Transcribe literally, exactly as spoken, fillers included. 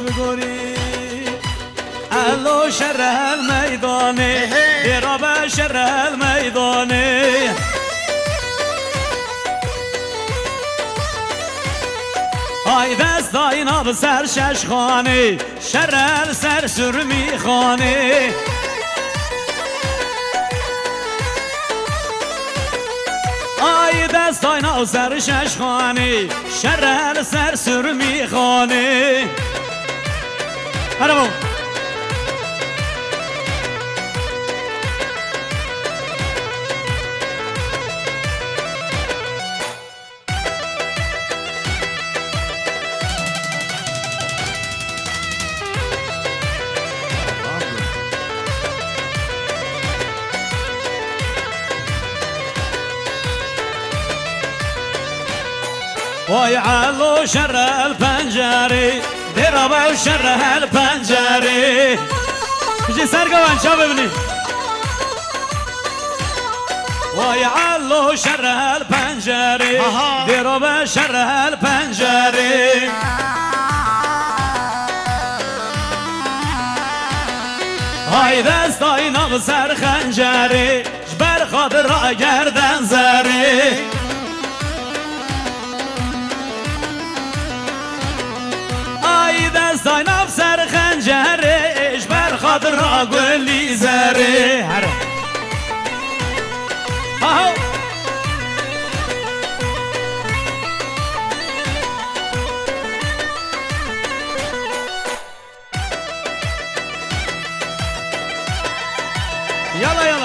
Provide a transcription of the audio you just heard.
بگوری الو شر المیدانه دیرا به شر المیدانه آی دستای ناب سر شش خانه شر سر سرمی خانه آی دستای ناب سر شش خانه شر سر سرمی خانه هرمون وای علو شر الپنجره درابا شر الپنجره بجی سرگوان چا ببینی وای علو شر الپنجره درابا شر الپنجره های دستای ناب سر خنجره جبر خاطر را گردن زره دستای ناب سر خنجرش بر خاطر را گلی زره آهو یالا یالا